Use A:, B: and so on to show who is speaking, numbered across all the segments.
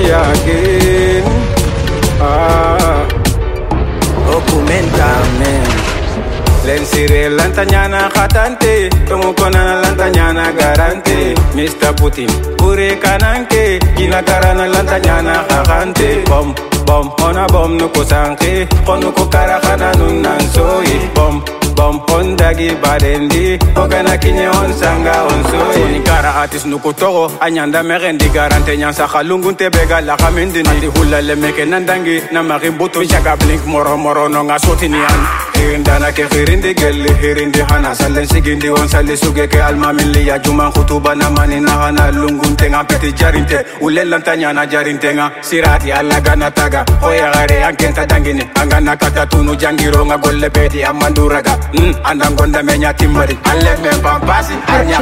A: again.
B: Documental.
A: Lensire lantanyana katante, tomukona lantanyana garante. Mr. Putin, pure kananke, kina karana lantanyana kakante. Bom, bom, ona bom nuko sanke, konuko karakana nunansoi. Bom, bom, ondagi badendi, ogana kinye onsanga onsoi. Nikara artist nuko togo, anyanda merendi garante nyansa kalungunte bega la kamindini. Ati hula lemeke nandangi, na marimbuto jaga blink moro moro nonga sotinian. Hirindana ke hirindi gelli hirindi hana salen sigindi on sali sugeke almamili ya juma khutuba na mani na hana lungunte nga peti jarinte ulelantanya na jarinte nga sirati alaga na taga hoya gare ankenta dangini angana kata tunu jangiro nga golle bedi amanduraga andangonda menya timari aleme pampasi arnya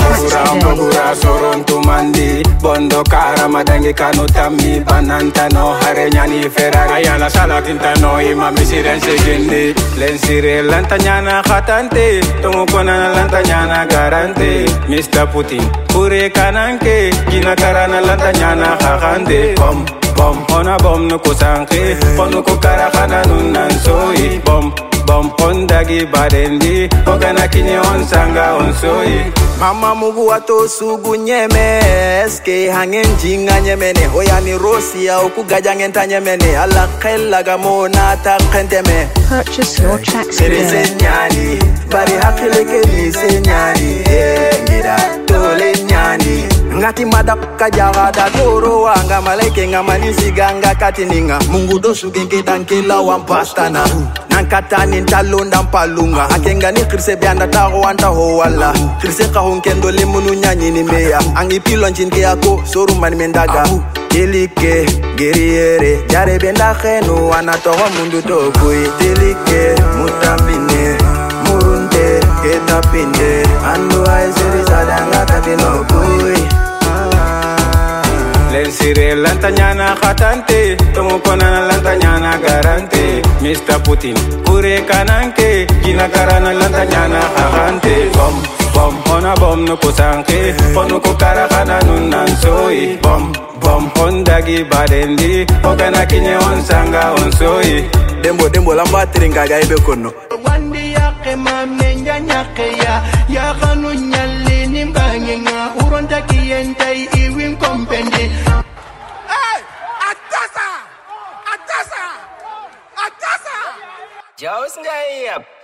A: mbagura sorontu mandi bondo kara madangi kanu tami banantano harenyani ferrari ayala salatintano imami sirense gindi Lensire lantanyana katante, tomukona lantanyana garante. Mr. Putin, pure kananke, kina karana lantanyana kakante. Bom, bom, ona bom nuko sanke, konuko karakana nunansoi. Bom, bom, ondagi badendi, ogana kinye onsanga onsoi.
B: Mama mugu wato sugu nyeme, eske hangen jinga nyemene. Hoya ni rosi ya ukugaja ngenta nyemene. Ala kella gamona ta kenteme.
C: Purchase your tracks today.
B: Nyani, bari hakileke ni nyani. Ngira tole nyani. Ngati madaka jagada toro wanga maleke ngamanisi ganga katininga. Mungu dosu genge dankela wampastana. Nankatani ntalonda mpalunga. Akenga ni kirse bianda tago anta ho wala. Kirse kahunkendo lemunu nyanyi ni meya. Angi pilon chinke yako soru mani mendaga. Telike, geriere, jare benda khenu wanatoa mundu tokui. Telike, mutambine, murunde, ketapinde. Andu aiziri sadanga katino kui.
A: Lensire lantanyana katante, tomukona lantanyana garante. Mr. Putin, pure kananke, kina karana lantanyana kakante. Bom, bom, ona bom nuko sanke, konuko karakana nunansoi. Bom, bom, ondagi badendi, ogana kinye onsanga onsoi.
B: Dembo lamba tiringa gaibe kono.
D: Wandi yake mamne nyanyake ya kanu nyali nimbangenga uronda kiyentai iwin kompendi.
E: Hey! Atasa!
D: Joe's name.